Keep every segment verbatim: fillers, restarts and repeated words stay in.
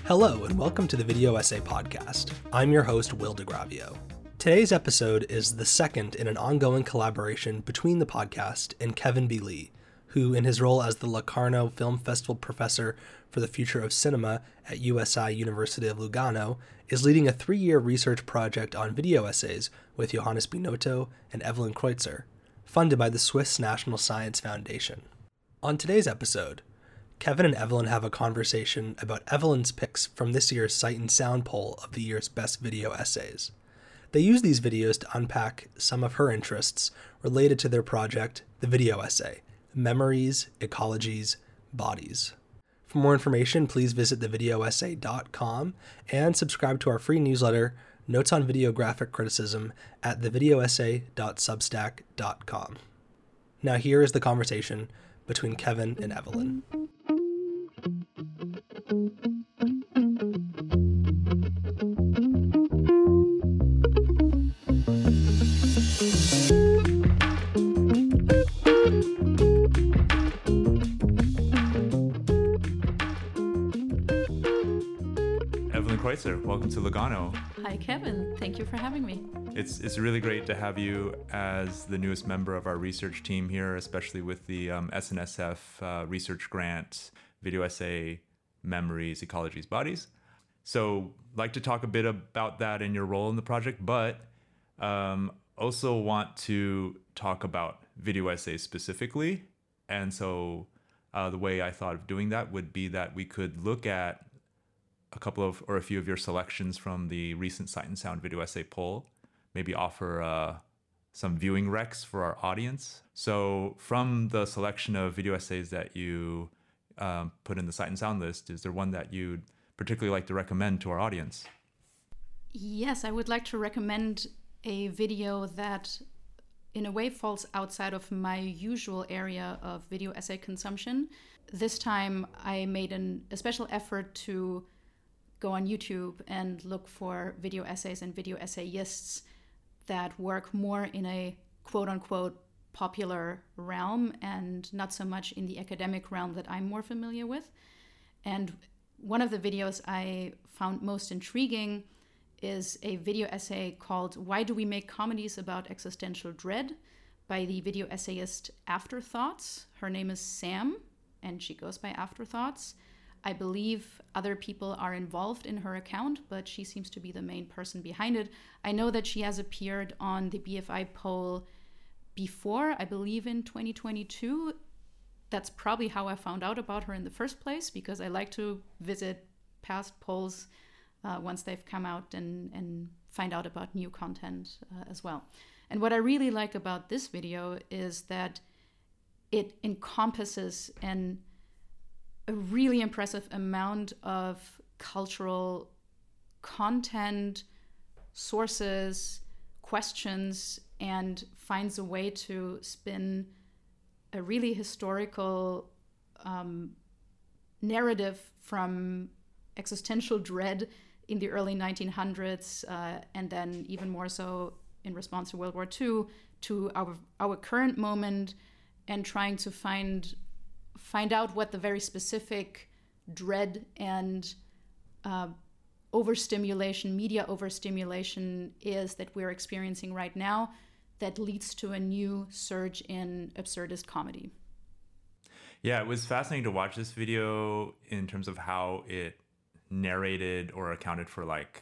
Hello, and welcome to the Video Essay Podcast. I'm your host, Will DeGravio. Today's episode is the second in an ongoing collaboration between the podcast and Kevin B. Lee, who, in his role as the Locarno Film Festival Professor for the Future of Cinema at U S I University of Lugano, is leading a three-year research project on video essays with Johannes Binotto and Evelyn Kreutzer, funded by the Swiss National Science Foundation. On today's episode, Kevin and Evelyn have a conversation about Evelyn's picks from this year's Sight and Sound poll of the year's best video essays. They use these videos to unpack some of her interests related to their project, The Video Essay: Memories, Ecologies, Bodies. For more information, please visit the video essay dot com and subscribe to our free newsletter, Notes on Videographic Criticism, at the video essay dot substack dot com. Now here is the conversation between Kevin and Evelyn. Evelyn Kreutzer, welcome to Lugano. Hi, Kevin. Thank you for having me. It's it's really great to have you as the newest member of our research team here, especially with the um, S N S F uh, research grant, Video Essay, Memories, Ecologies, Bodies. So I'd like to talk a bit about that and your role in the project, but um, also want to talk about video essays specifically. And so uh, the way I thought of doing that would be that we could look at a couple of or a few of your selections from the recent Sight and Sound video essay poll, maybe offer uh, some viewing recs for our audience. So from the selection of video essays that you um, put in the Sight and Sound list, is there one that you'd particularly like to recommend to our audience? Yes, I would like to recommend a video that in a way falls outside of my usual area of video essay consumption. This time I made an, a special effort to go on YouTube and look for video essays and video essayists that work more in a quote-unquote popular realm and not so much in the academic realm that I'm more familiar with. And one of the videos I found most intriguing is a video essay called Why Do We Make Comedies About Existential Dread by the video essayist Afterthoughts. Her name is Sam, and she goes by Afterthoughts. I believe other people are involved in her account, but she seems to be the main person behind it. I know that she has appeared on the B F I poll before, I believe in twenty twenty-two. That's probably how I found out about her in the first place, because I like to visit past polls uh, once they've come out and, and find out about new content uh, as well. And what I really like about this video is that it encompasses an a really impressive amount of cultural content, sources, questions, and finds a way to spin a really historical um, narrative from existential dread in the early nineteen hundreds, uh, and then even more so in response to World War Two, to our our current moment, and trying to find find out what the very specific dread and uh, overstimulation, media overstimulation is that we're experiencing right now that leads to a new surge in absurdist comedy. Yeah, it was fascinating to watch this video in terms of how it narrated or accounted for like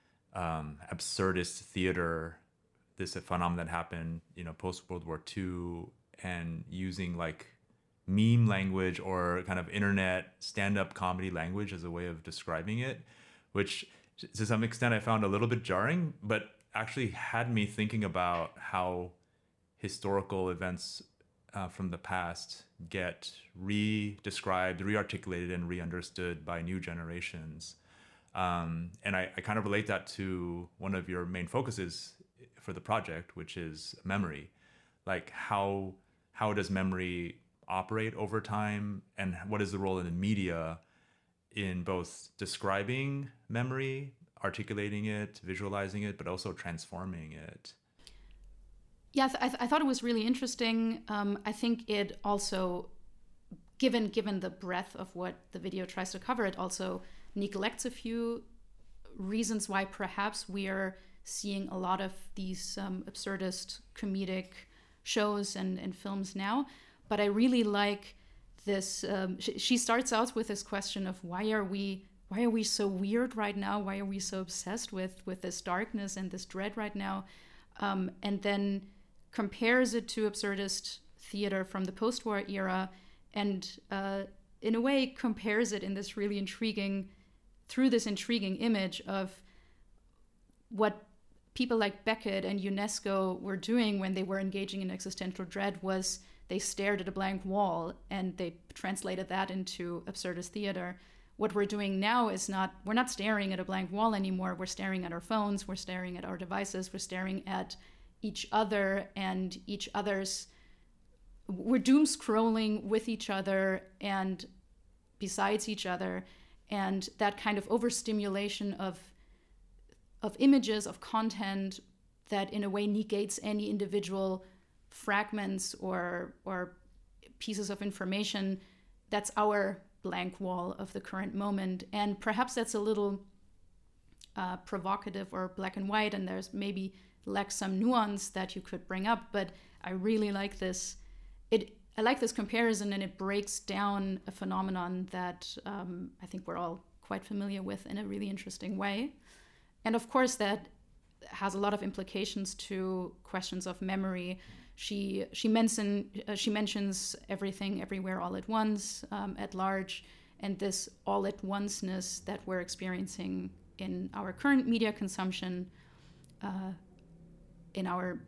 um, absurdist theater, this phenomenon that happened, you know, post-World War Two, and using like meme language or kind of internet stand-up comedy language as a way of describing it, which to some extent I found a little bit jarring, but actually had me thinking about how historical events uh, from the past get re-described, re-articulated, and re-understood by new generations. Um, and I, I kind of relate that to one of your main focuses for the project, which is memory. Like how how does memory operate over time, and what is the role of the media in both describing memory, articulating it, visualizing it, but also transforming it? Yeah, I, th- I thought it was really interesting. Um, I think it also, given given the breadth of what the video tries to cover, it also neglects a few reasons why perhaps we are seeing a lot of these um, absurdist comedic shows and, and films now. But I really like this. Um, sh- she starts out with this question of why are we why are we so weird right now? Why are we so obsessed with with this darkness and this dread right now? Um, and then compares it to absurdist theater from the post-war era, and uh, in a way compares it in this really intriguing, through this intriguing image of what people like Beckett and UNESCO were doing when they were engaging in existential dread was they stared at a blank wall and they translated that into absurdist theater. What we're doing now is not, we're not staring at a blank wall anymore. We're staring at our phones, we're staring at our devices, we're staring at each other and each other's, we're doom scrolling with each other and besides each other. And that kind of overstimulation of of images, of content that in a way negates any individual fragments or or pieces of information, that's our blank wall of the current moment. And perhaps that's a little uh, provocative or black and white, and there's maybe lacks some nuance that you could bring up, but I really like this. It I like this comparison, and it breaks down a phenomenon that um, I think we're all quite familiar with in a really interesting way. And of course, that has a lot of implications to questions of memory. She she mention uh, she mentions everything, everywhere, all at once, um, at large, and this all at onceness that we're experiencing in our current media consumption, uh, in our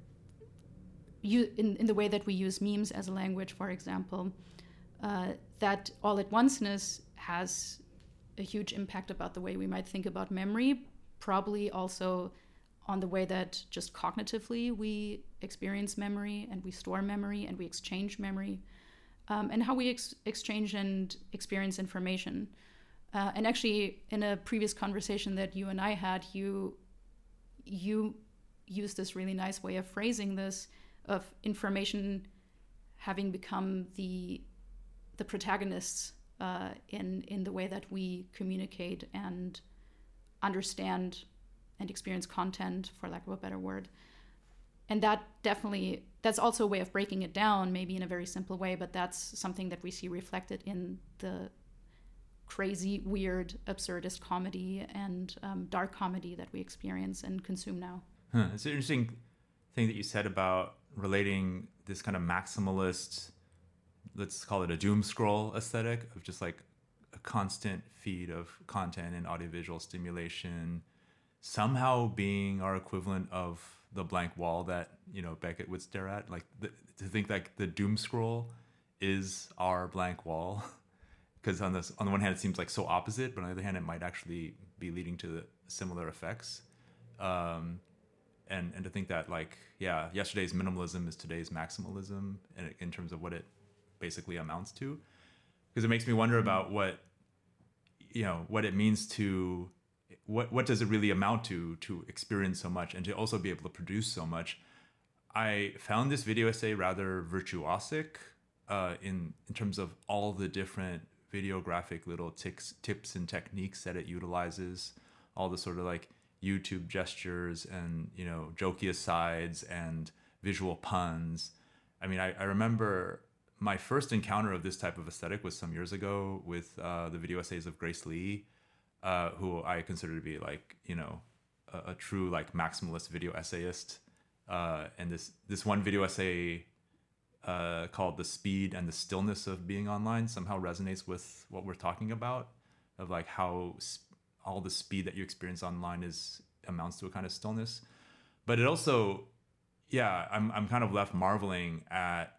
in in the way that we use memes as a language, for example. Uh, that all at onceness has a huge impact about the way we might think about memory. Probably also on the way that just cognitively we experience memory and we store memory and we exchange memory, um, and how we ex- exchange and experience information. Uh, and actually, in a previous conversation that you and I had, you you used this really nice way of phrasing this, of information having become the the protagonists uh, in in the way that we communicate and understand and experience content, for lack of a better word. And that definitely, that's also a way of breaking it down, maybe in a very simple way, but that's something that we see reflected in the crazy, weird, absurdist comedy and um, dark comedy that we experience and consume now. Huh. It's an interesting thing that you said about relating this kind of maximalist, let's call it a doom scroll aesthetic of just like a constant feed of content and audiovisual stimulation somehow being our equivalent of the blank wall that, you know, Beckett would stare at. Like the, to think like the doom scroll is our blank wall, because on this on the one hand it seems like so opposite, but on the other hand it might actually be leading to similar effects. Um, and and to think that like yeah, yesterday's minimalism is today's maximalism in, in terms of what it basically amounts to. Because it makes me wonder about what, you know, what it means to, what what does it really amount to, to experience so much and to also be able to produce so much. I found this video essay rather virtuosic uh, in, in terms of all the different videographic little tics, tips and techniques that it utilizes, all the sort of like YouTube gestures and, you know, jokey asides and visual puns. I mean, I, I remember my first encounter of this type of aesthetic was some years ago with uh, the video essays of Grace Lee, uh, who I consider to be like, you know, a, a true like maximalist video essayist. Uh, and this this one video essay uh, called "The Speed and the Stillness of Being Online" somehow resonates with what we're talking about, of like how sp- all the speed that you experience online is amounts to a kind of stillness. But it also, yeah, I'm I'm kind of left marveling at,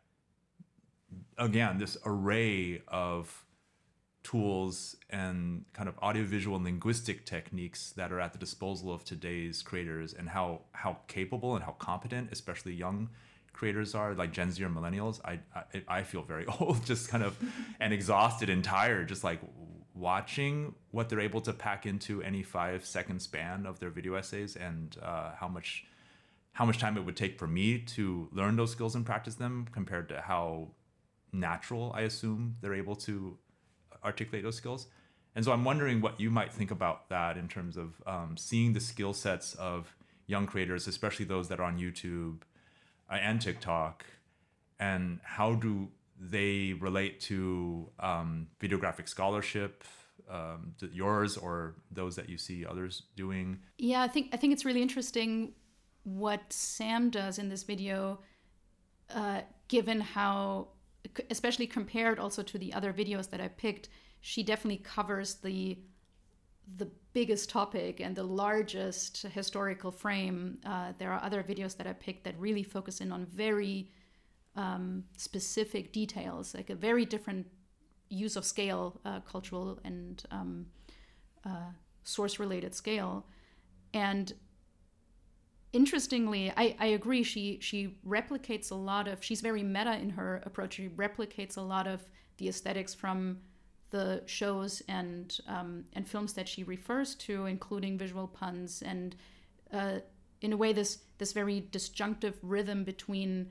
again, this array of tools and kind of audiovisual and linguistic techniques that are at the disposal of today's creators, and how how capable and how competent, especially young creators are, like Gen Z or millennials. I I, I feel very old, just kind of, and exhausted and tired, just like watching what they're able to pack into any five second span of their video essays, and uh, how much how much time it would take for me to learn those skills and practice them compared to how natural I assume they're able to articulate those skills. And so I'm wondering what you might think about that in terms of um, seeing the skill sets of young creators, especially those that are on YouTube uh, and TikTok, and how do they relate to um, videographic scholarship, um, yours or those that you see others doing? Yeah, I think I think it's really interesting what Sam does in this video, uh, given how, especially compared also to the other videos that I picked, she definitely covers the the biggest topic and the largest historical frame. Uh, there are other videos that I picked that really focus in on very um, specific details, like a very different use of scale, uh, cultural and um, uh, source-related scale. And interestingly, I, I agree, she she replicates a lot of, she's very meta in her approach. She replicates a lot of the aesthetics from the shows and um, and films that she refers to, including visual puns and uh, in a way this this very disjunctive rhythm between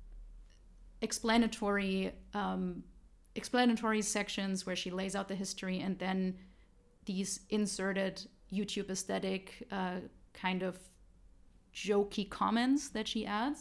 explanatory um, explanatory sections where she lays out the history and then these inserted YouTube aesthetic uh, kind of jokey comments that she adds.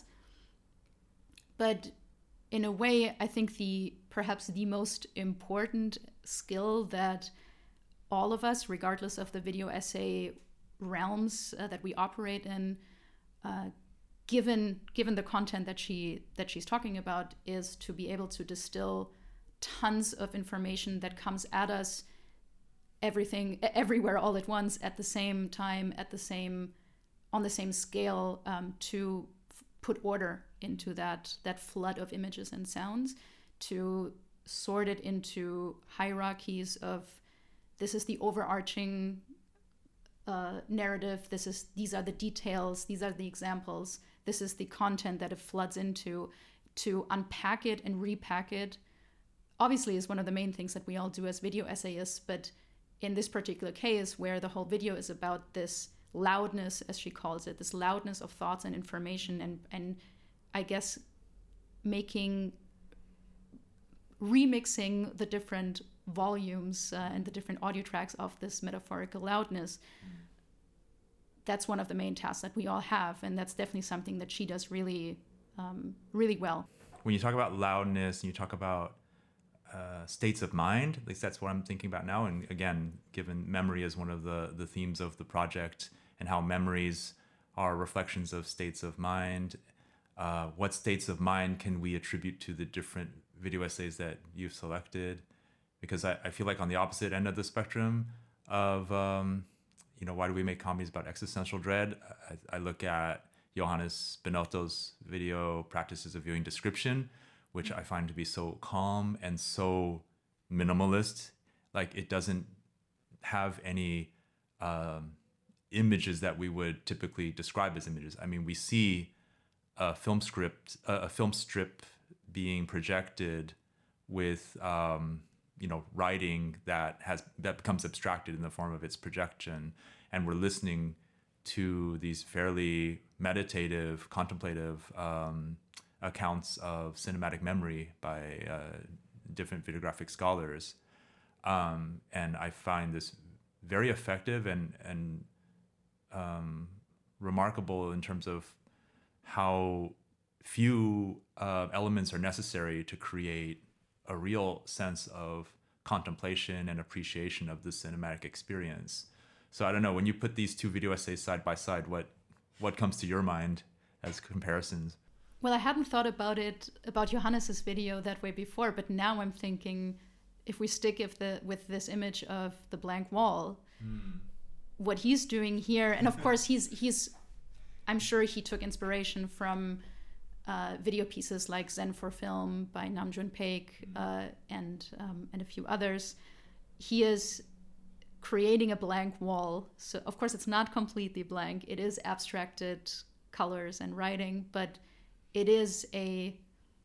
But in a way, I think the perhaps the most important skill that all of us, regardless of the video essay realms uh, that we operate in, uh, given given the content that she that she's talking about, is to be able to distill tons of information that comes at us, everything everywhere all at once at the same time, at the same on the same scale, um, to f- put order into that that flood of images and sounds, to sort it into hierarchies of this is the overarching uh, narrative, this is these are the details, these are the examples, this is the content that it floods into, to unpack it and repack it. Obviously is one of the main things that we all do as video essayists, but in this particular case where the whole video is about this loudness, as she calls it, this loudness of thoughts and information, and and I guess making remixing the different volumes uh, and the different audio tracks of this metaphorical loudness. Mm. That's one of the main tasks that we all have, and that's definitely something that she does really um, really well. When you talk about loudness and you talk about uh, states of mind, at least that's what I'm thinking about now, and again, given memory as one of the the themes of the project and how memories are reflections of states of mind, uh, what states of mind can we attribute to the different video essays that you've selected? Because I, I feel like on the opposite end of the spectrum of, um, you know, why do we make comedies about existential dread? I, I look at Johannes Benotto's video, Practices of Viewing Description, which I find to be so calm and so minimalist. Like it doesn't have any um, images that we would typically describe as images. I mean, we see a film script, uh, a film strip being projected with, um, you know, writing that has that becomes abstracted in the form of its projection, and we're listening to these fairly meditative, contemplative um, accounts of cinematic memory by uh, different videographic scholars, um, and I find this very effective and and um, remarkable in terms of how few uh, elements are necessary to create a real sense of contemplation and appreciation of the cinematic experience. So I don't know, when you put these two video essays side by side, what what comes to your mind as comparisons? Well, I hadn't thought about it, about Johannes's video that way before, but now I'm thinking, if we stick if the, with this image of the blank wall, mm. what he's doing here, and of course he's, he's, I'm sure he took inspiration from uh, video pieces like Zen for Film by Nam June Paik uh, and, um, and a few others. He is creating a blank wall. So of course it's not completely blank. It is abstracted colors and writing, but it is a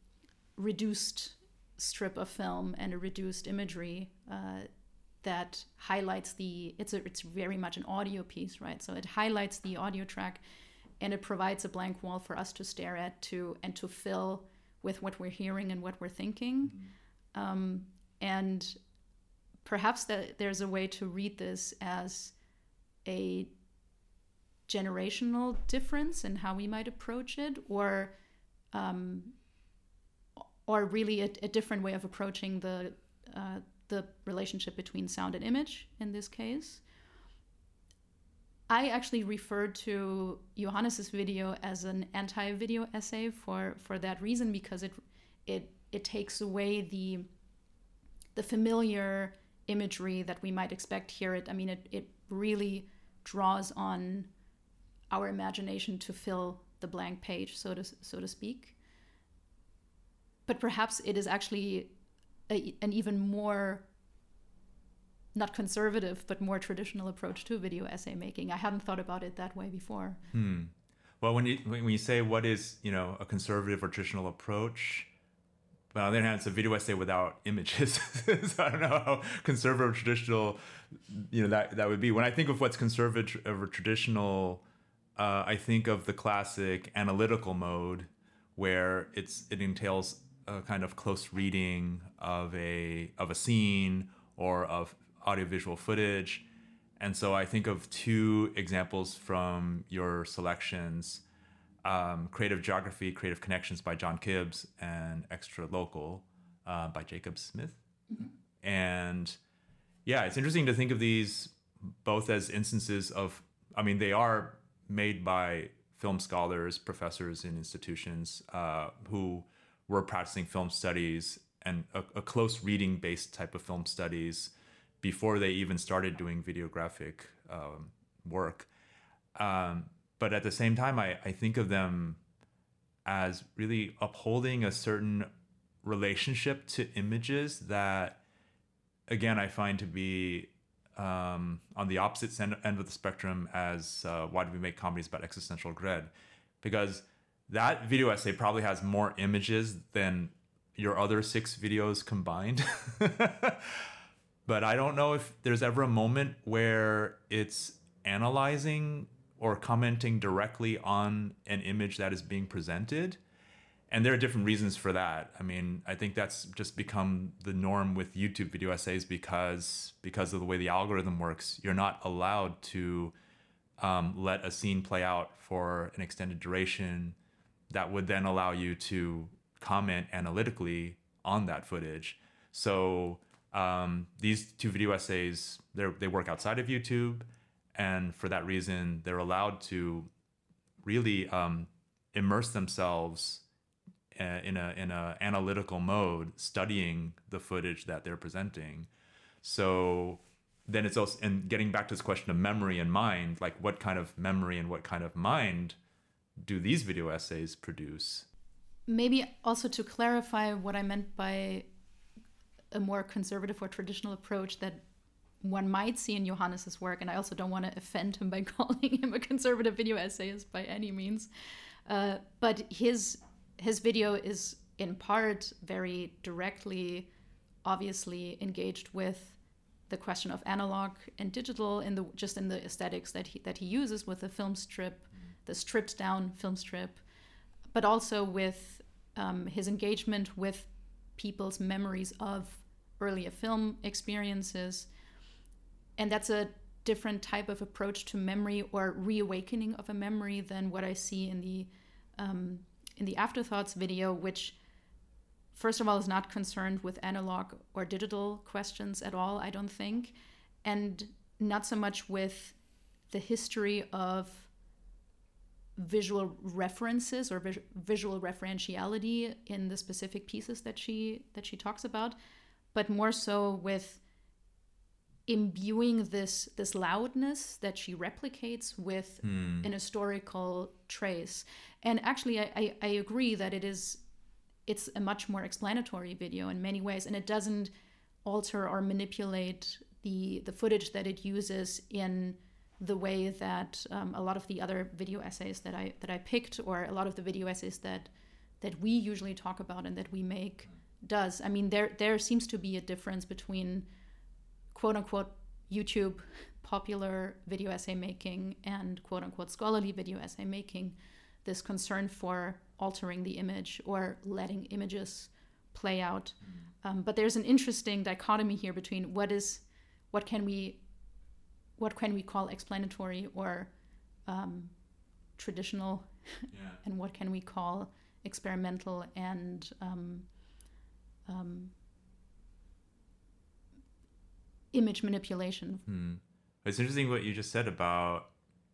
reduced strip of film and a reduced imagery uh, that highlights the, it's a, it's very much an audio piece, right? So it highlights the audio track and it provides a blank wall for us to stare at to and to fill with what we're hearing and what we're thinking. Mm-hmm. Um, and perhaps that there's a way to read this as a generational difference in how we might approach it, or um, or really a, a different way of approaching the uh, the relationship between sound and image in this case. I actually referred to Johannes's video as an anti-video essay for, for that reason, because it it it takes away the the familiar imagery that we might expect here. It I mean it, it really draws on our imagination to fill the blank page, so to so to speak. But perhaps it is actually a, an even more, not conservative, but more traditional approach to video essay making. I hadn't thought about it that way before. Hmm. Well, when you when you say what is, you know, a conservative or traditional approach, well, on the other hand, it's a video essay without images. So I don't know how conservative or traditional, you know, that that would be. When I think of what's conservative or traditional, uh, I think of the classic analytical mode, where it's it entails a kind of close reading of a of a scene or of audiovisual footage. And so I think of two examples from your selections, um, Creative Geography, Creative Connections by John Kibbs, and Extra Local uh, by Jacob Smith. Mm-hmm. And yeah, it's interesting to think of these both as instances of, I mean, they are made by film scholars, professors in institutions uh, who were practicing film studies and a, a close reading based type of film studies before they even started doing videographic um, work. Um, but at the same time, I, I think of them as really upholding a certain relationship to images that, again, I find to be um, on the opposite end, end of the spectrum as uh, Why Do We Make Comedies About Existential Dread? Because that video essay probably has more images than your other six videos combined. But I don't know if there's ever a moment where it's analyzing or commenting directly on an image that is being presented. And there are different reasons for that. I mean, I think that's just become the norm with YouTube video essays because because of the way the algorithm works. You're not allowed to um, let a scene play out for an extended duration that would then allow you to comment analytically on that footage. So um, these two video essays, they they work outside of YouTube, and for that reason, they're allowed to really um, immerse themselves in a in a analytical mode, studying the footage that they're presenting. So then it's also, and getting back to this question of memory and mind, like what kind of memory and what kind of mind do these video essays produce? Maybe also to clarify what I meant by a more conservative or traditional approach that one might see in Johannes's work, and I also don't want to offend him by calling him a conservative video essayist by any means, uh, but his his video is in part very directly, obviously engaged with the question of analog and digital in the just in the aesthetics that he that he uses with the film strip, the stripped down film strip, but also with um, his engagement with people's memories of earlier film experiences. And that's a different type of approach to memory or reawakening of a memory than what I see in the um, in the Afterthoughts video, which first of all is not concerned with analog or digital questions at all, I don't think, and not so much with the history of visual references or vis- visual referentiality in the specific pieces that she that she talks about, but more so with imbuing this this loudness that she replicates with hmm. an historical trace. And actually, I, I, I agree that it is it's a much more explanatory video in many ways, and it doesn't alter or manipulate the the footage that it uses in the way that um, a lot of the other video essays that I that I picked, or a lot of the video essays that that we usually talk about and that we make does. I mean, there there seems to be a difference between quote unquote YouTube popular video essay making and quote unquote scholarly video essay making, this concern for altering the image or letting images play out. Um, but there's an interesting dichotomy here between what is, what can we, what can we call explanatory or um, traditional, Yeah. and what can we call experimental and um, um, image manipulation. Hmm. It's interesting what you just said about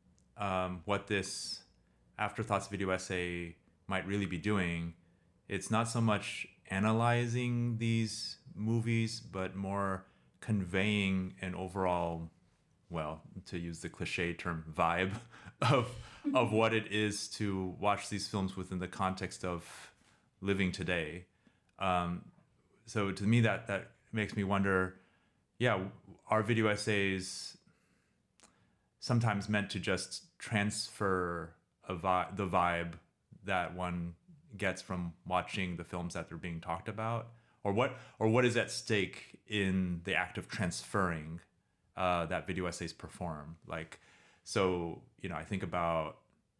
um, what this Afterthoughts video essay might really be doing. It's not so much analyzing these movies, but more conveying an overall, well, to use the cliche term, vibe of of what it is to watch these films within the context of living today. Um, so to me, that that makes me wonder, yeah, are video essays sometimes meant to just transfer a vi- the vibe that one gets from watching the films that they're being talked about, or what or what is at stake in the act of transferring uh, that video essays perform? Like, so you know, I think about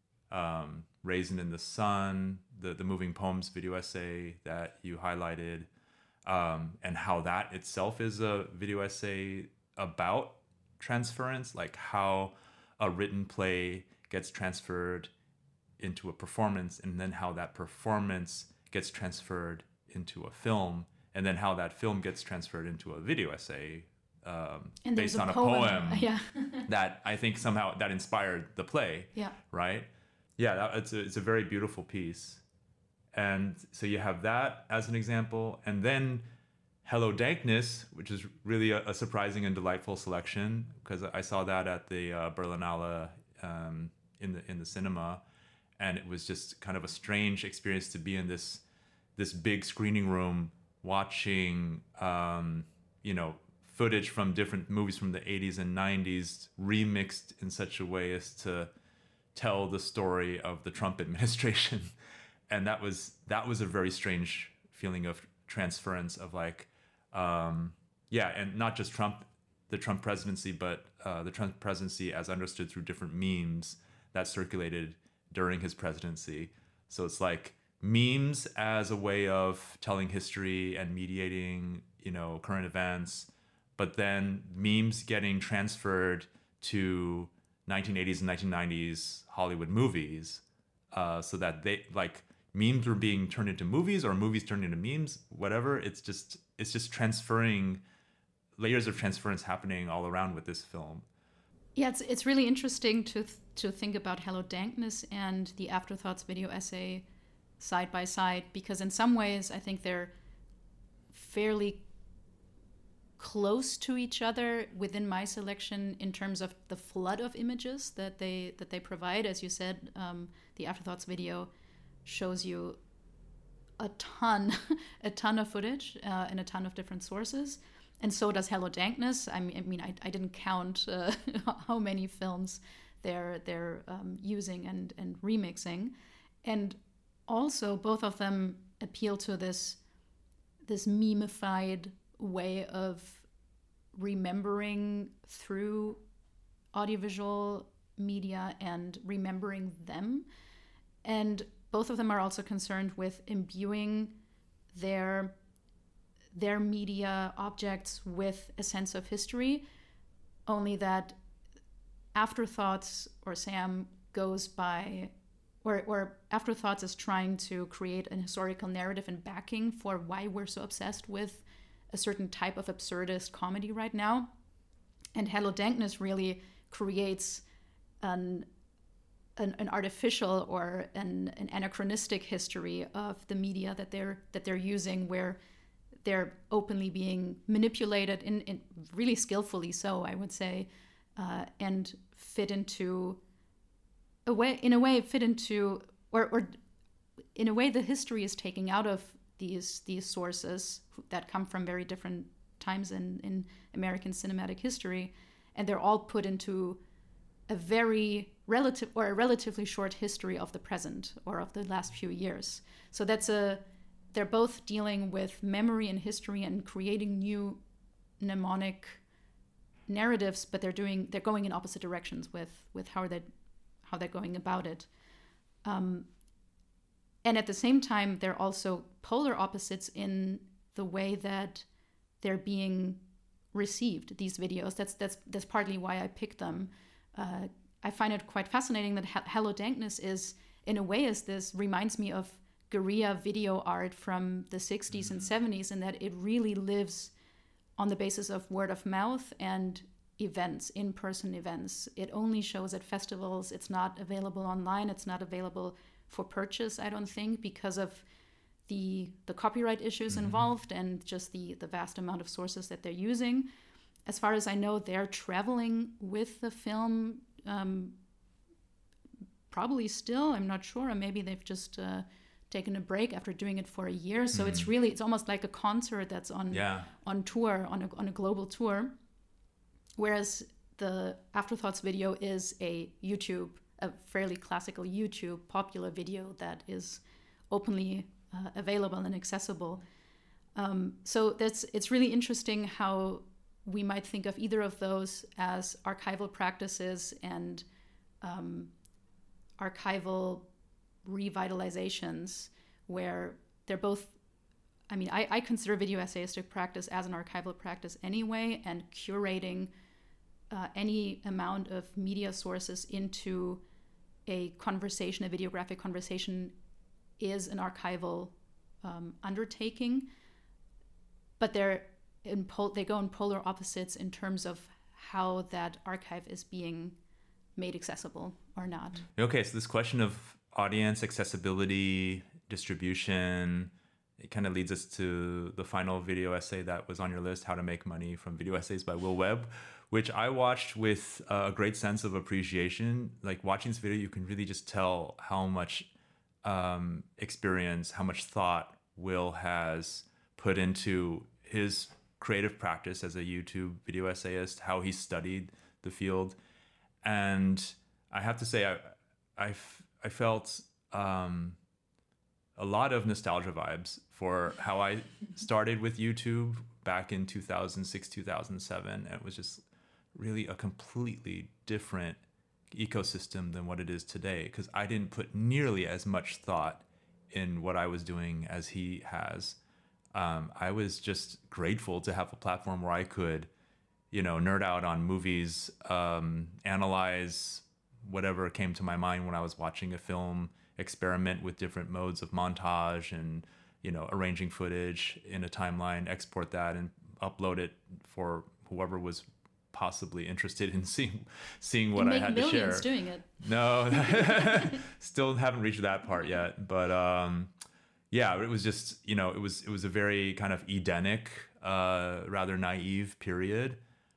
um, Raisin in the Sun, the the moving poems video essay that you highlighted, um, and how that itself is a video essay about transference, like how a written play gets transferred into a performance, and then how that performance gets transferred into a film, and then how that film gets transferred into a video essay um, based a on poem. a poem Yeah. that I think somehow that inspired the play. Yeah. Right? Yeah, that, it's, a, it's a very beautiful piece. And so you have that as an example, and then Hello Dankness, which is really a, a surprising and delightful selection, because I saw that at the uh, Berlinale um, in the in the cinema, and it was just kind of a strange experience to be in this this big screening room watching um, you know footage from different movies from the eighties and nineties remixed in such a way as to tell the story of the Trump administration, and that was that was a very strange feeling of transference of like. Um, yeah, and not just Trump, the Trump presidency, but uh, the Trump presidency as understood through different memes that circulated during his presidency. So it's like memes as a way of telling history and mediating, you know, current events, but then memes getting transferred to nineteen eighties and nineteen nineties Hollywood movies, uh, so that they like. Memes were being turned into movies, or movies turned into memes, whatever. It's just it's just transferring, layers of transference happening all around with this film. Yeah, it's it's really interesting to th- to think about Hello Dankness and the Afterthoughts video essay side by side, because in some ways I think they're fairly close to each other within my selection in terms of the flood of images that they that they provide. As you said, um, the Afterthoughts video shows you a ton, a ton of footage uh, and a ton of different sources, and so does Hello Dankness. I mean, I mean, I, I didn't count uh, how many films they're they're um, using and and remixing, and also both of them appeal to this this memified way of remembering through audiovisual media and remembering them, and both of them are also concerned with imbuing their their media objects with a sense of history, only that Afterthoughts or Sam goes by, or, or Afterthoughts is trying to create an historical narrative and backing for why we're so obsessed with a certain type of absurdist comedy right now. And Hello Dankness really creates an An, an artificial or an, an anachronistic history of the media that they're that they're using, where they're openly being manipulated in, in really skillfully so, I would say, uh, and fit into a way in a way fit into or, or in a way the history is taking out of these these sources that come from very different times in, in American cinematic history, and they're all put into a very relative or a relatively short history of the present or of the last few years. So that's a they're both dealing with memory and history and creating new mnemonic narratives, but they're doing they're going in opposite directions with with how they how they're going about it. Um, and at the same time, they're also polar opposites in the way that they're being received, these videos. That's that's that's partly why I picked them. Uh, I find it quite fascinating that Hello Dankness is, in a way, is this reminds me of guerrilla video art from the sixties mm-hmm. and seventies, in that it really lives on the basis of word of mouth and events, in-person events. It only shows at festivals. It's not available online. It's not available for purchase, I don't think, because of the the copyright issues mm-hmm. involved and just the, the vast amount of sources that they're using. As far as I know, they're traveling with the film um, probably still. I'm not sure. Or maybe they've just uh, taken a break after doing it for a year. So mm-hmm. it's really, it's almost like a concert that's on yeah. on tour, on a, on a global tour. Whereas the Afterthoughts video is a YouTube, a fairly classical YouTube popular video that is openly uh, available and accessible. Um, so that's it's really interesting how we might think of either of those as archival practices and um, archival revitalizations, where they're both, I mean, I, I consider video essayistic practice as an archival practice anyway, and curating uh, any amount of media sources into a conversation, a videographic conversation, is an archival um, undertaking. But they're in pol- they go in polar opposites in terms of how that archive is being made accessible or not. Okay, so this question of audience, accessibility, distribution, it kind of leads us to the final video essay that was on your list, How to Make Money from Video Essays by Will Webb, which I watched with a great sense of appreciation. Like, watching this video, you can really just tell how much um, experience, how much thought Will has put into his creative practice as a YouTube video essayist, how he studied the field. And I have to say, I, I, I felt um, a lot of nostalgia vibes for how I started with YouTube back in two thousand six, two thousand seven. And it was just really a completely different ecosystem than what it is today, because I didn't put nearly as much thought in what I was doing as he has. Um, I was just grateful to have a platform where I could, you know, nerd out on movies, um, analyze whatever came to my mind when I was watching a film, experiment with different modes of montage and, you know, arranging footage in a timeline, export that and upload it for whoever was possibly interested in seeing seeing what you I had to share. Make millions doing it. No, still haven't reached that part yet. But um, yeah, it was just, you know, it was it was a very kind of Edenic, uh, rather naive period.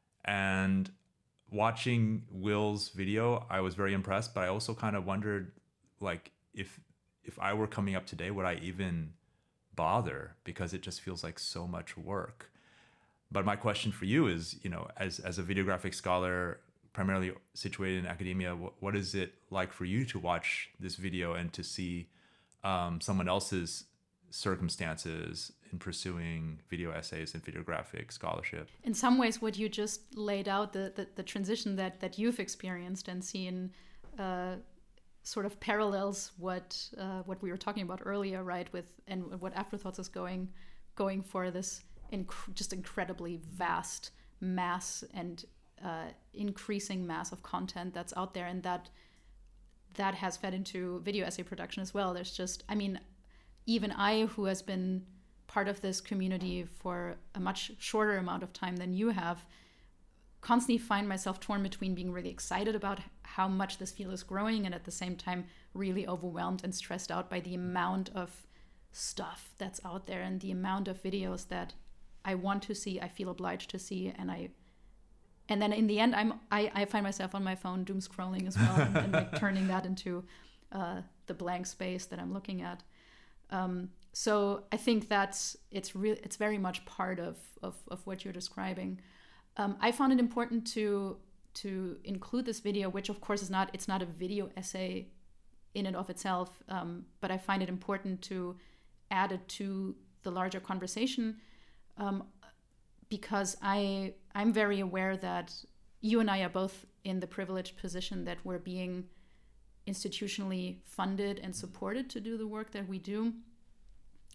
And watching Will's video, I was very impressed, but I also kind of wondered, like, if if I were coming up today, would I even bother? Because it just feels like so much work. But my question for you is, you know, as as a videographic scholar, primarily situated in academia, what, what is it like for you to watch this video and to see um, someone else's circumstances in pursuing video essays and videographic scholarship? In some ways, what you just laid out, the the, the transition that, that you've experienced and seen uh, sort of parallels what uh, what we were talking about earlier, right? With and what Afterthoughts is going going for, this inc- just incredibly vast mass and uh, increasing mass of content that's out there, and that that has fed into video essay production as well. There's just, I mean, even I, who has been part of this community for a much shorter amount of time than you have, constantly find myself torn between being really excited about how much this field is growing and at the same time really overwhelmed and stressed out by the amount of stuff that's out there and the amount of videos that I want to see, I feel obliged to see, and I and then in the end I'm I, I find myself on my phone doom scrolling as well and, and like turning that into uh, the blank space that I'm looking at. Um, so I think that's it's real it's very much part of of, of what you're describing. Um, I found it important to to include this video, which of course is not it's not a video essay in and of itself, um, but I find it important to add it to the larger conversation, um, because I I'm very aware that you and I are both in the privileged position that we're being institutionally funded and supported to do the work that we do.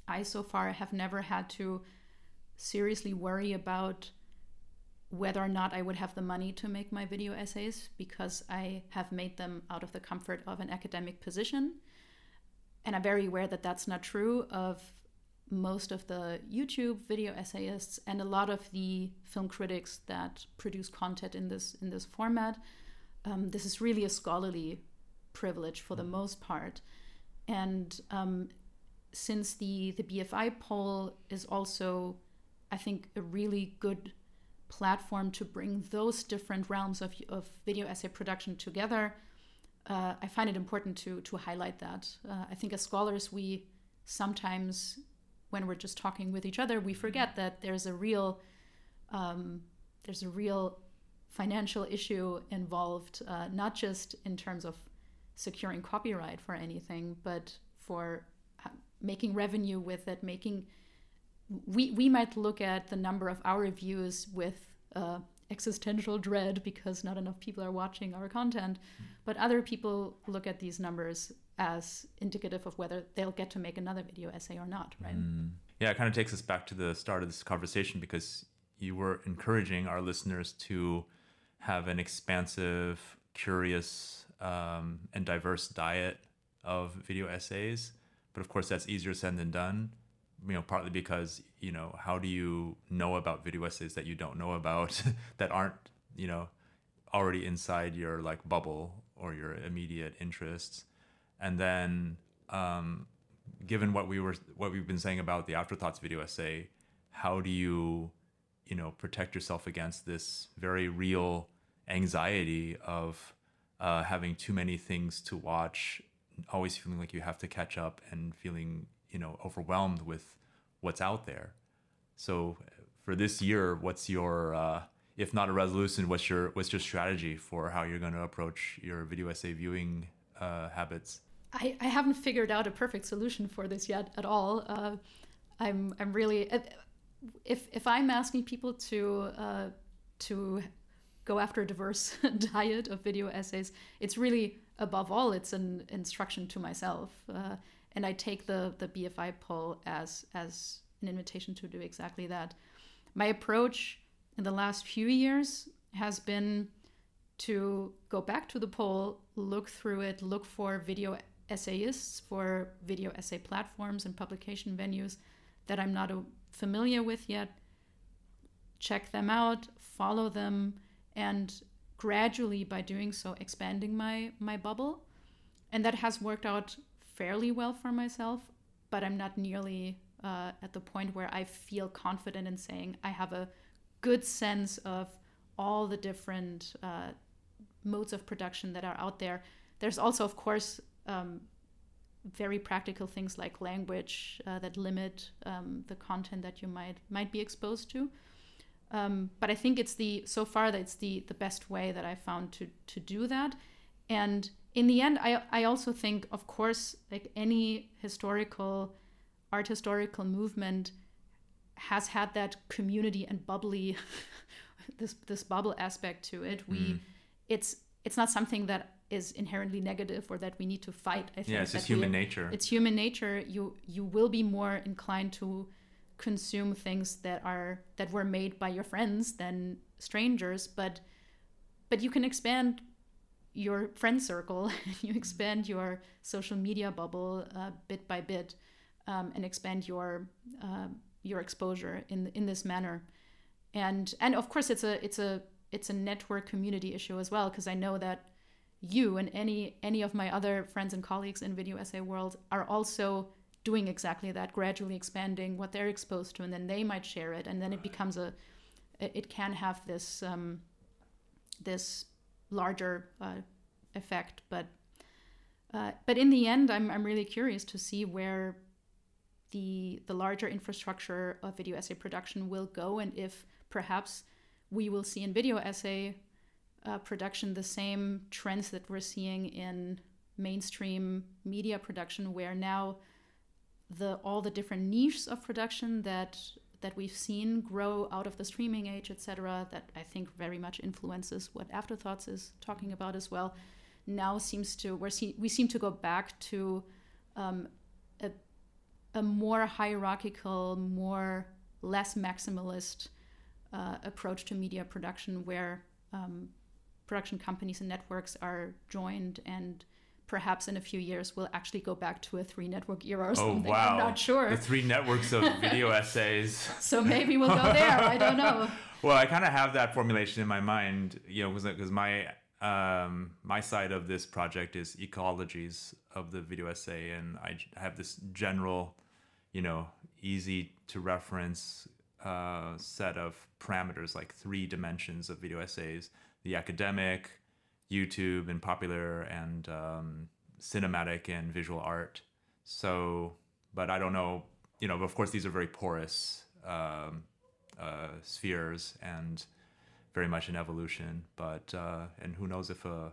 I so far have never had to seriously worry about whether or not I would have the money to make my video essays, because I have made them out of the comfort of an academic position. And I'm very aware that that's not true of most of the YouTube video essayists and a lot of the film critics that produce content in this in this format. Um, this is really a scholarly privilege for the most part. And um, since the, the B F I poll is also, I think, a really good platform to bring those different realms of, of video essay production together, uh, I find it important to, to highlight that. Uh, I think as scholars, we sometimes, when we're just talking with each other, we forget that there's a real um, there's a real financial issue involved, uh, not just in terms of securing copyright for anything, but for making revenue with it, making we we might look at the number of our views with uh, existential dread because not enough people are watching our content, mm. but other people look at these numbers as indicative of whether they'll get to make another video essay or not, right? Mm. Yeah, it kind of takes us back to the start of this conversation, because you were encouraging our listeners to have an expansive, curious, um, and diverse diet of video essays. But of course, that's easier said than done. You know, partly because, you know, how do you know about video essays that you don't know about that aren't, you know, already inside your like bubble or your immediate interests? And then, um, given what we were, what we've been saying about the Afterthoughts video essay, how do you, you know, protect yourself against this very real anxiety of uh, having too many things to watch, always feeling like you have to catch up and feeling, you know, overwhelmed with what's out there? So for this year, what's your, uh, if not a resolution, what's your what's your strategy for how you're going to approach your video essay viewing uh, habits? I, I haven't figured out a perfect solution for this yet at all. Uh, I'm I'm really, if if I'm asking people to uh, to go after a diverse diet of video essays, it's really, above all, it's an instruction to myself. Uh, and I take the the B F I poll as as an invitation to do exactly that. My approach in the last few years has been to go back to the poll, look through it, look for video essayists, for video essay platforms and publication venues that I'm not familiar with yet, check them out, follow them, and gradually, by doing so, expanding my my bubble. And that has worked out fairly well for myself, but I'm not nearly uh, at the point where I feel confident in saying I have a good sense of all the different uh, modes of production that are out there. There's also, of course, um, very practical things like language uh, that limit um, the content that you might might be exposed to. Um, but I think it's the so far that's the the best way that I found to to do that. And in the end, I I also think, of course, like any historical art historical movement has had that community and bubbly this this bubble aspect to it. We mm. it's it's not something that is inherently negative or that we need to fight. I think yeah, it's just we, human nature. It's human nature. You you will be more inclined to consume things that are that were made by your friends than strangers, but but you can expand your friend circle, you expand your social media bubble uh, bit by bit, um, and expand your uh, your exposure in in this manner. And and of course it's a it's a it's a network community issue as well, because I know that you and any any of my other friends and colleagues in video essay world are also doing exactly that, gradually expanding what they're exposed to, and then they might share it, and then it becomes a it can have this um, this larger uh, effect. But uh, but in the end, I'm I'm really curious to see where the the larger infrastructure of video essay production will go, and if perhaps we will see in video essay uh, production the same trends that we're seeing in mainstream media production, where now the all the different niches of production that that we've seen grow out of the streaming age, et cetera, that I think very much influences what Afterthoughts is talking about as well, now seems to, where we seem to go back to um, a, a more hierarchical, more less maximalist uh, approach to media production, where um, production companies and networks are joined, and perhaps in a few years we'll actually go back to a three network era or something. Oh, wow. I'm not sure. The three networks of video essays. So maybe we'll go there. I don't know. Well, I kind of have that formulation in my mind, you know, because my um, my side of this project is ecologies of the video essay, and I have this general, you know, easy to reference uh, set of parameters, like three dimensions of video essays: the academic, YouTube and popular, and um, cinematic and visual art. So, but I don't know, you know, of course these are very porous um, uh, spheres and very much in evolution, but, uh, and who knows if a,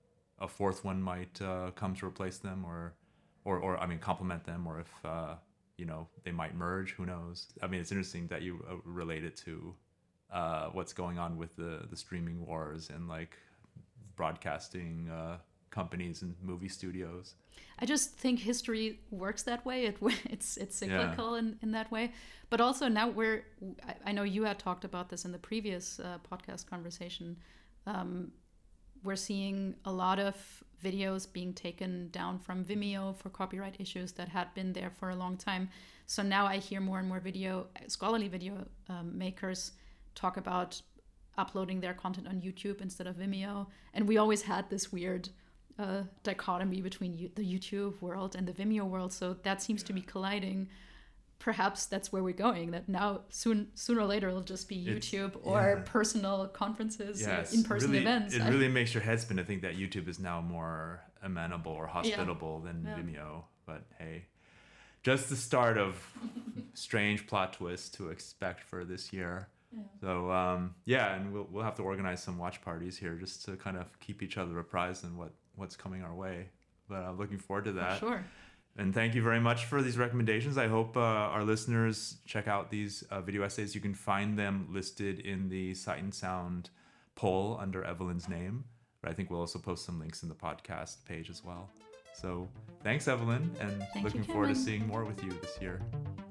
a fourth one might uh, come to replace them, or, or, or, I mean, complement them, or if, uh, you know, they might merge, who knows? I mean, it's interesting that you uh, relate it to uh, what's going on with the, the streaming wars and like broadcasting uh, companies and movie studios. I just think history works that way. It it's it's cyclical Yeah. in, in that way. But also now we're, I, I know you had talked about this in the previous uh, podcast conversation. Um, we're seeing a lot of videos being taken down from Vimeo for copyright issues that had been there for a long time. So now I hear more and more video, scholarly video um, makers talk about uploading their content on YouTube instead of Vimeo. And we always had this weird uh, dichotomy between you, the YouTube world and the Vimeo world. So that seems to be colliding. Perhaps that's where we're going, that now soon, sooner or later it'll just be YouTube It's, or yeah. personal conferences, Yeah, uh, it's in-person really- events. It I- really makes your head spin to think that YouTube is now more amenable or hospitable than Yeah. Vimeo. But hey, just the start of strange plot twists to expect for this year. Yeah. So um, yeah, and we'll we'll have to organize some watch parties here just to kind of keep each other apprised on what what's coming our way. But I'm looking forward to that. For sure. And thank you very much for these recommendations. I hope uh, our listeners check out these uh, video essays. You can find them listed in the Sight and Sound poll under Evelyn's name. But I think we'll also post some links in the podcast page as well. So thanks, Evelyn, and Thank you, looking forward to Kevin. seeing more with you this year.